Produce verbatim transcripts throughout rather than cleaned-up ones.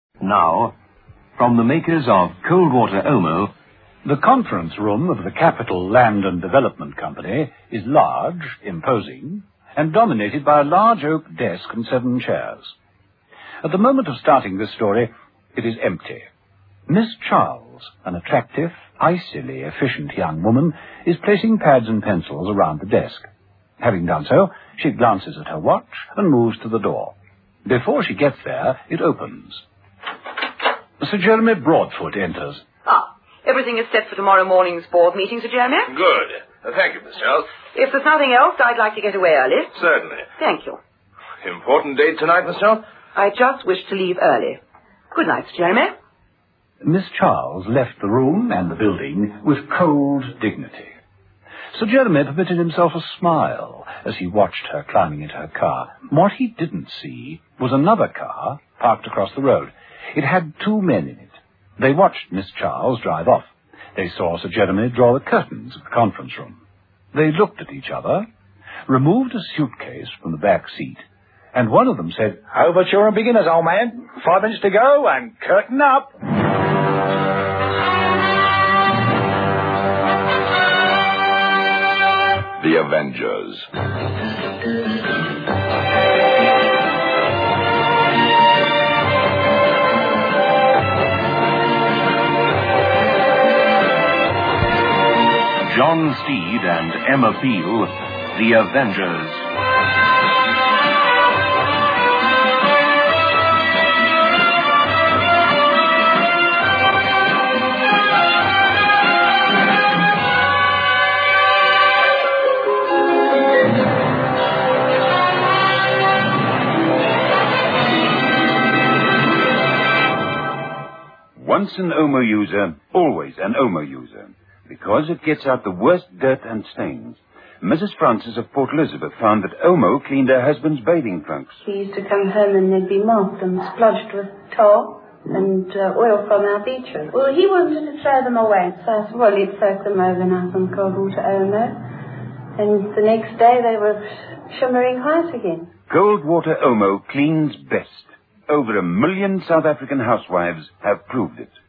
Now, from the makers of Coldwater Omo, the conference room of the Capital Land and Development Company is large, imposing, and dominated by a large oak desk and seven chairs. At the moment of starting this story, it is empty. Miss Charles, an attractive, icily efficient young woman, is placing pads and pencils around the desk. Having done so, she glances at her watch and moves to the door. Before she gets there, it opens. Sir Jeremy Broadfoot enters. Ah, everything is set for tomorrow morning's board meeting, Sir Jeremy? Good. Uh, thank you, Miss Charles. If there's nothing else, I'd like to get away early. Certainly. Thank you. Important date tonight, Miss Charles? I just wish to leave early. Good night, Sir Jeremy. Miss Charles left the room and the building with cold dignity. Sir Jeremy permitted himself a smile as he watched her climbing into her car. What he didn't see was another car parked across the road. It had two men in it. They watched Miss Charles drive off. They saw Sir Jeremy draw the curtains of the conference room. They looked at each other, removed a suitcase from the back seat, and one of them said, "Overture and beginners, old man. Five minutes to go and curtain up." The Avengers. John Steed and Emma Peel, The Avengers. Once an Omo user, always an Omo user, because it gets out the worst dirt and stains. Missus Francis of Port Elizabeth found that Omo cleaned her husband's bathing trunks. He used to come home and they'd be marked and splodged with tar and uh, oil from our beaches. Well, he wanted to throw them away, so I said, well, he'd soak them overnight on cold water Omo, and the next day they were shimmering white again. Cold water Omo cleans best. Over a million South African housewives have proved it.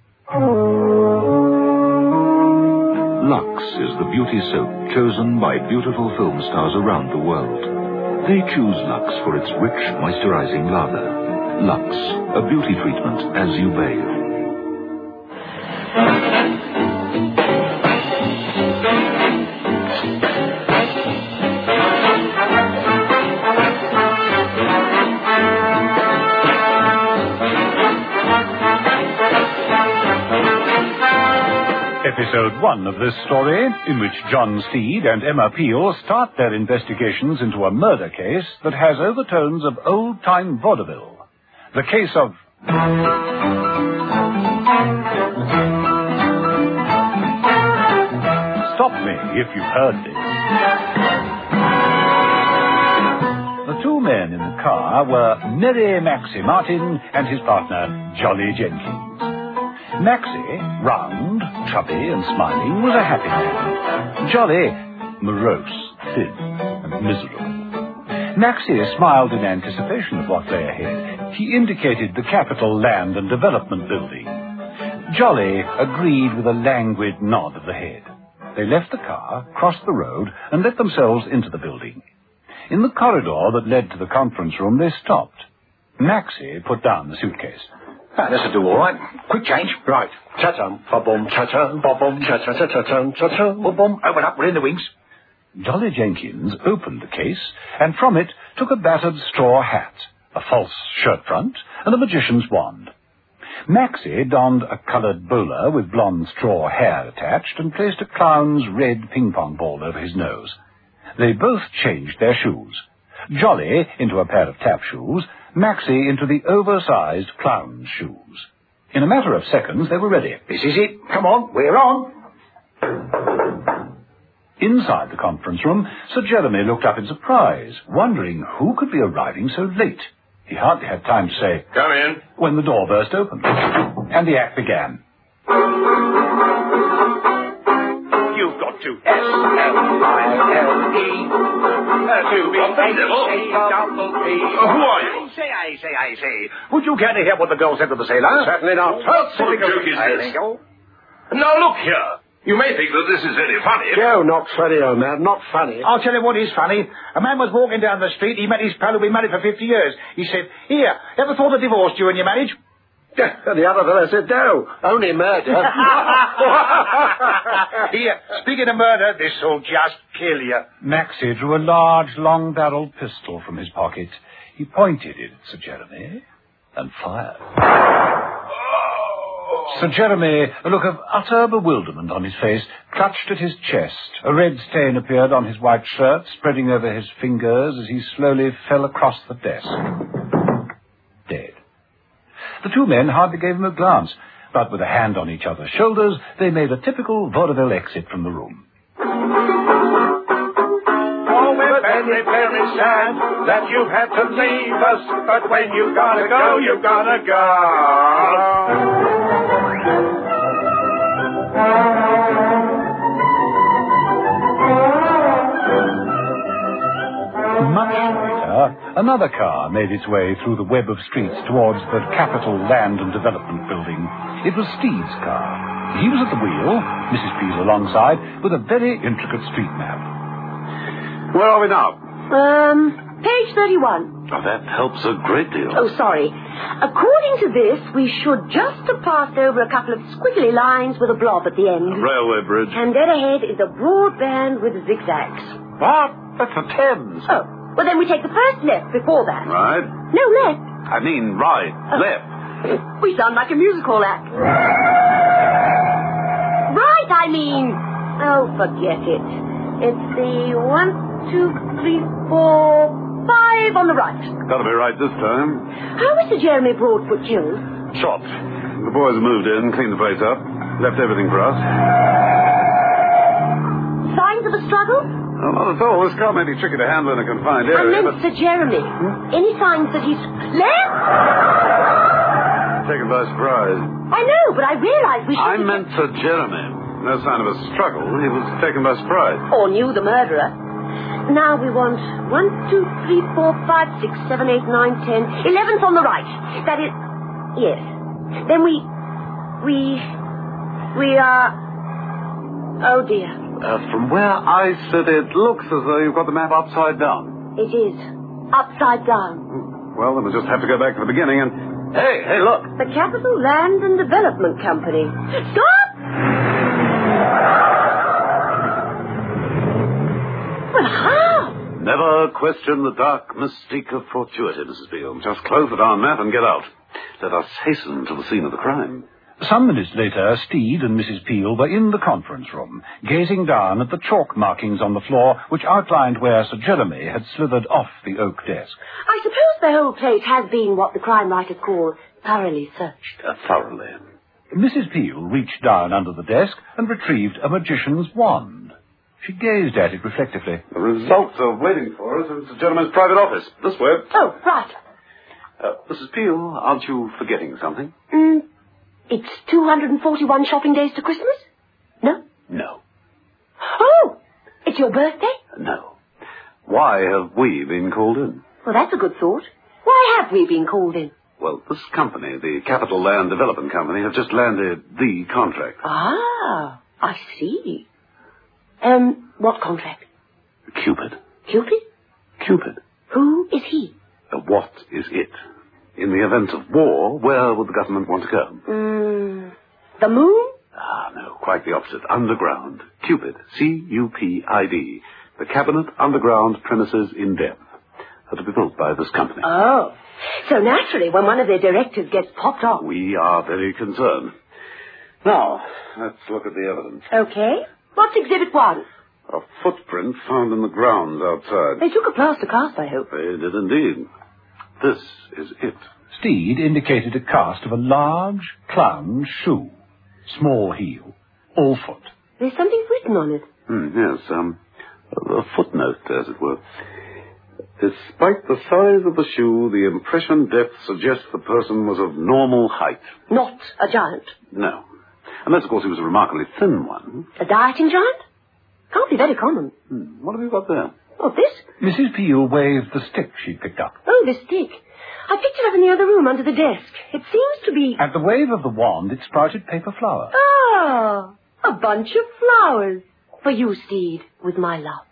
Lux is the beauty soap chosen by beautiful film stars around the world. They choose Lux for its rich, moisturizing lather. Lux, a beauty treatment as you bathe. Episode one of this story, in which John Steed and Emma Peel start their investigations into a murder case that has overtones of old-time vaudeville. The case of... Stop me if you've heard this. The two men in the car were Merry Maxie Martin and his partner, Jolly Jenkins. Maxie, round, chubby and smiling, was a happy man. Jolly, morose, thin and miserable. Maxie smiled in anticipation of what lay ahead. He indicated the Capital Land and Development Building. Jolly agreed with a languid nod of the head. They left the car, crossed the road, and let themselves into the building. In the corridor that led to the conference room, they stopped. Maxie put down the suitcase. Ah, this'll do all right. Quick change. Right. Cha-chum, ba-bum, cha-chum, ba-bum, cha-cha-cha-cha-chum, cha-chum, ba-bum. Open up, we're in the wings. Jolly Jenkins opened the case, and from it took a battered straw hat, a false shirt front, and a magician's wand. Maxie donned a coloured bowler with blonde straw hair attached and placed a clown's red ping-pong ball over his nose. They both changed their shoes. Jolly into a pair of tap shoes, Maxie into the oversized clown's shoes. In a matter of seconds, they were ready. This is it. Come on, we're on. Inside the conference room, Sir Jeremy looked up in surprise, wondering who could be arriving so late. He hardly had time to say, "Come in," when the door burst open, and the act began. You've got got to. S L I L E. To be H A double P. Who are you? I say, I say, I say. Would you care to hear what the girl said to the sailor? Certainly not. What sort of joke is this? Now, look here. You may think that this is very funny. No, not funny, old man. Not funny. I'll tell you what is funny. A man was walking down the street. He met his pal who'd been married for fifty years. He said, here, ever thought of divorce during your marriage? And the other fellow said, no, only murder. Here, speaking of murder, this'll just kill you. Maxie drew a large, long-barreled pistol from his pocket. He pointed it at Sir Jeremy and fired. Sir Jeremy, a look of utter bewilderment on his face, clutched at his chest. A red stain appeared on his white shirt, spreading over his fingers as he slowly fell across the desk. Dead. The two men hardly gave him a glance, but with a hand on each other's shoulders, they made a typical vaudeville exit from the room. Oh, we're very, very sad that you've had to leave us, but when you gotta go, you gotta go. Much later, another car made its way through the web of streets towards the Capital Land and Development Building. It was Steed's car. He was at the wheel, Missus Peel alongside, with a very intricate street map. Where are we now? Um, page thirty-one. Oh, that helps a great deal. Oh, sorry. According to this, we should just have passed over a couple of squiggly lines with a blob at the end. A railway bridge. And then ahead is a broad band with zigzags. What? That's the Thames. Oh, well then we take the first left before that. Right. No, left. I mean, right. Oh. Left. We sound like a musical act. Right, I mean. Oh, forget it. It's the one, two, three, four, five on the right. Gotta be right this time. How was Sir Jeremy Broadfoot killed? Shot. The boys moved in, cleaned the place up, left everything for us. Signs of a struggle? Oh, not at all. This car may be tricky to handle in a confined I area, meant but... Sir Jeremy. Hmm? Any signs that he's... Left? Taken by surprise. I know, but I realized we should... I meant Sir Jeremy. No sign of a struggle. He was taken by surprise. Or knew the murderer. Now we want one, two, three, four, five, six, seven, eight, nine, ten, eleventh on the right. That is... Yes. Then we... We... We are... Oh, dear. Uh, from where I sit, it looks as though you've got the map upside down. It is. Upside down. Well, then we'll just have to go back to the beginning and... Hey, hey, look. The Capital Land and Development Company. Stop! Well, how? Never question the dark mystique of fortuity, Missus Beale. Just close the darn map and get out. Let us hasten to the scene of the crime. Some minutes later, Steed and Missus Peel were in the conference room, gazing down at the chalk markings on the floor which outlined where Sir Jeremy had slithered off the oak desk. I suppose the whole place has been what the crime writers call thoroughly searched. Uh, thoroughly. Missus Peel reached down under the desk and retrieved a magician's wand. She gazed at it reflectively. The results are waiting for us in Sir Jeremy's private office. This way. Oh, right. Uh, Missus Peel, aren't you forgetting something? Mm. It's two hundred forty-one shopping days to Christmas? No? No. Oh! It's your birthday? No. Why have we been called in? Well, that's a good thought. Why have we been called in? Well, this company, the Capital Land Development Company, have just landed the contract. Ah, I see. Um, what contract? Cupid. Cupid? Cupid. Who is he? Uh, what is it? In the event of war, where would the government want to go? Mm, the moon? Ah, no, quite the opposite. Underground. Cupid. C U P I D. The Cabinet Underground Premises in Depth. Are to be built by this company. Oh. So naturally, when one of their directors gets popped off... We are very concerned. Now, let's look at the evidence. Okay. What's Exhibit One? A footprint found in the grounds outside. They took a plaster cast, I hope. They did indeed. This is it. Steed indicated a cast of a large clown's shoe. Small heel. All foot. There's something written on it. Hmm, yes, um, a footnote, as it were. Despite the size of the shoe, the impression depth suggests the person was of normal height. Not a giant. No. Unless, of course, he was a remarkably thin one. A dieting giant? Can't be very common. Hmm. What have you got there? Oh, this? Missus Peel waved the stick she'd picked up. Oh, the stick. I picked it up in the other room under the desk. It seems to be... At the wave of the wand, it sprouted paper flower. Ah, a bunch of flowers. For you, Steed, with my love.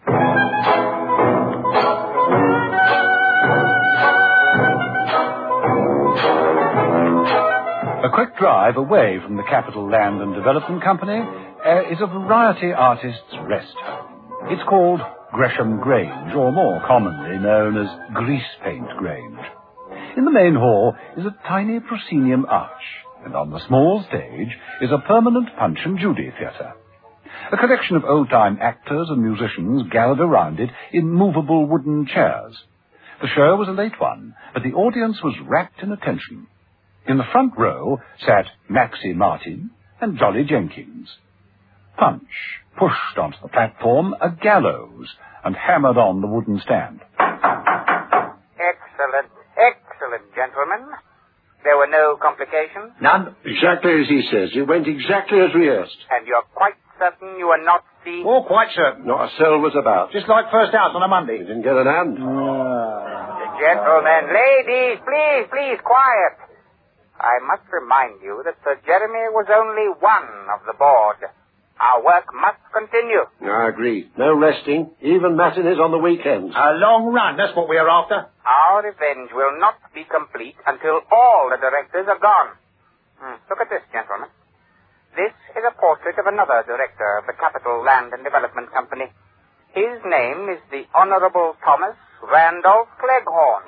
A quick drive away from the Capital Land and Development Company uh, is a variety artist's rest home. It's called Gresham Grange, or more commonly known as Greasepaint Grange. In the main hall is a tiny proscenium arch, and on the small stage is a permanent Punch and Judy theatre. A collection of old-time actors and musicians gathered around it in movable wooden chairs. The show was a late one, but the audience was rapt in attention. In the front row sat Maxie Martin and Jolly Jenkins. Punch pushed onto the platform a gallows and hammered on the wooden stand. Excellent, excellent, gentlemen. There were no complications? None. Exactly as he says. It went exactly as rehearsed. And you're quite certain you were not seen? Oh, quite certain. Not a cell was about. Just like first out on a Monday. You didn't get an hand. Uh, gentlemen, ladies, please, please, quiet. I must remind you that Sir Jeremy was only one of the board. Our work must continue. I agree. No resting, even matinees on the weekends. A long run, that's what we're after. Our revenge will not be complete until all the directors are gone. Hmm. Look at this, gentlemen. This is a portrait of another director of the Capital Land and Development Company. His name is the Honorable Thomas Randolph Cleghorn.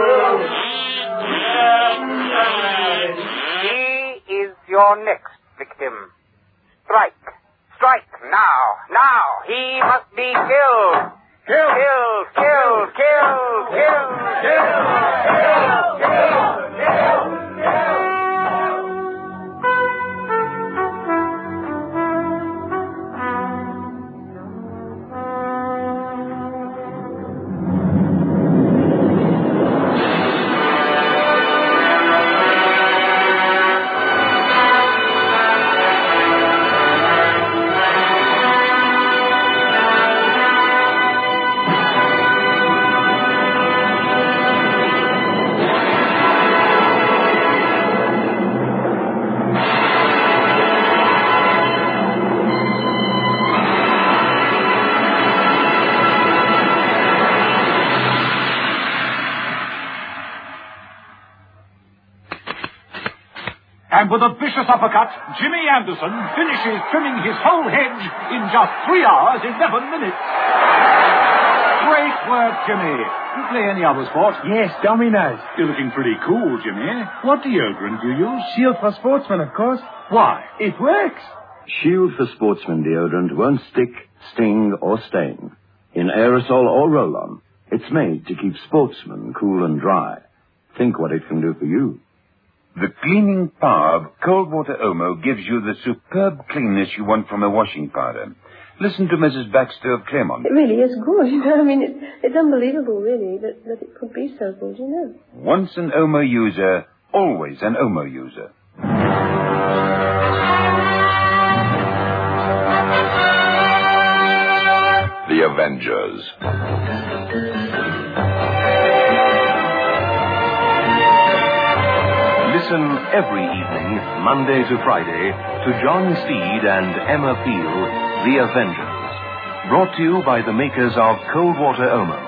He is your next victim. Strike. Strike now. Now. He must be killed. Kill. Kill. Kill. Kill. Kill. Kill. Kill. Kill. Kill. And with a vicious uppercut, Jimmy Anderson finishes trimming his whole hedge in just three hours, eleven minutes. Great work, Jimmy. You play any other sport? Yes, dominoes. You're looking pretty cool, Jimmy. What deodorant do you use? Shield for Sportsman, of course. Why? It works. Shield for Sportsman deodorant won't stick, sting, or stain. In aerosol or roll-on, it's made to keep sportsmen cool and dry. Think what it can do for you. The cleaning power of cold water Omo gives you the superb cleanness you want from a washing powder. Listen to Missus Baxter of Claremont. It really is good, you know. I mean, it, it's unbelievable, really, that, that it could be so good, you know. Once an Omo user, always an Omo user. The Avengers. Listen every evening, Monday to Friday, to John Steed and Emma Peel, The Avengers. Brought to you by the makers of Cold Water Omo.